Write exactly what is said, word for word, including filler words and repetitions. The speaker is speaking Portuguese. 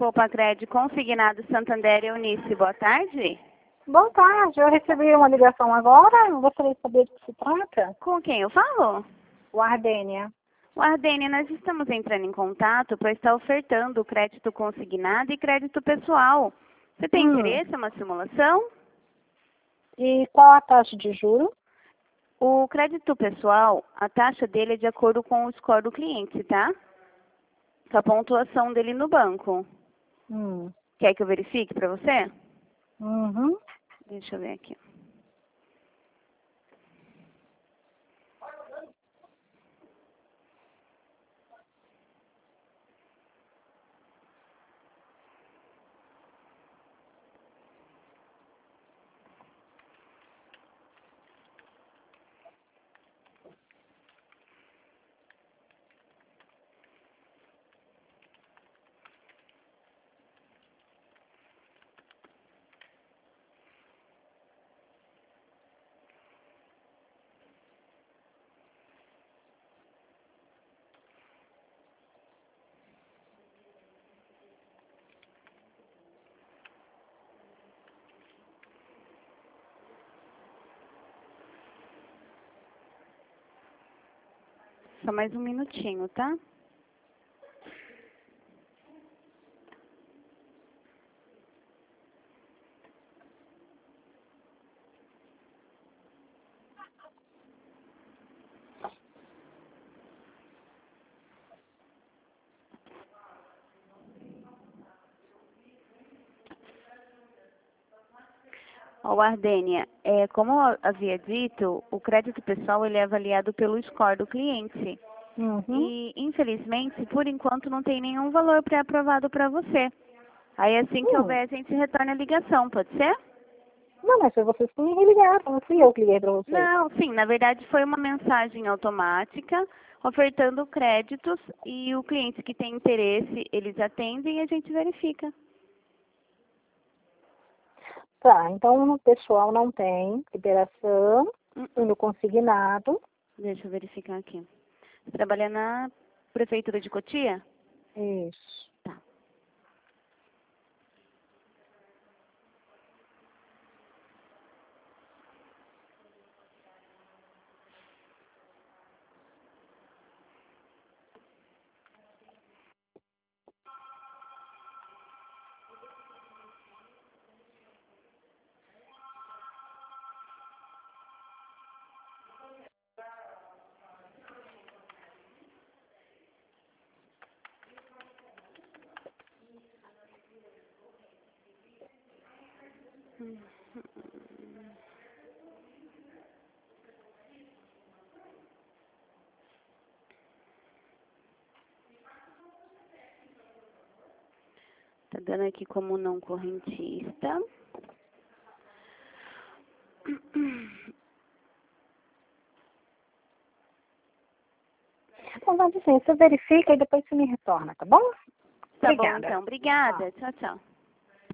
Poupa-Cred Consignado Santander Eunice, boa tarde. Boa tarde, eu recebi uma ligação agora, eu gostaria de saber do que se trata. Com quem eu falo? O Ardênia. O Ardênia, nós estamos entrando em contato para estar ofertando crédito consignado e crédito pessoal. Você tem Hum. interesse em uma simulação? E qual a taxa de juro? O crédito pessoal, a taxa dele é de acordo com o score do cliente, tá? Com a pontuação dele no banco. Hum. Quer que eu verifique para você? Uhum. Deixa eu ver aqui. Só mais um minutinho, tá? Ó, Ardênia, é, como eu havia dito, o crédito pessoal ele é avaliado pelo score do cliente. Uhum. E, infelizmente, por enquanto não tem nenhum valor pré-aprovado para você. Aí, assim que Hum. houver, a gente retorna a ligação, pode ser? Não, mas foi vocês que me ligaram, não fui eu que liguei para vocês. Não, sim, na verdade foi uma mensagem automática ofertando créditos e o cliente que tem interesse, eles atendem e a gente verifica. Tá, então o pessoal não tem liberação, Uh-uh. no consignado. Deixa eu verificar aqui. Você trabalha na Prefeitura de Cotia? Isso. Tá. Tá dando aqui como não correntista. Então, vai dizer, você verifica e depois você me retorna, tá bom? Tá bom, Obrigada. então. Obrigada. Tchau, tchau.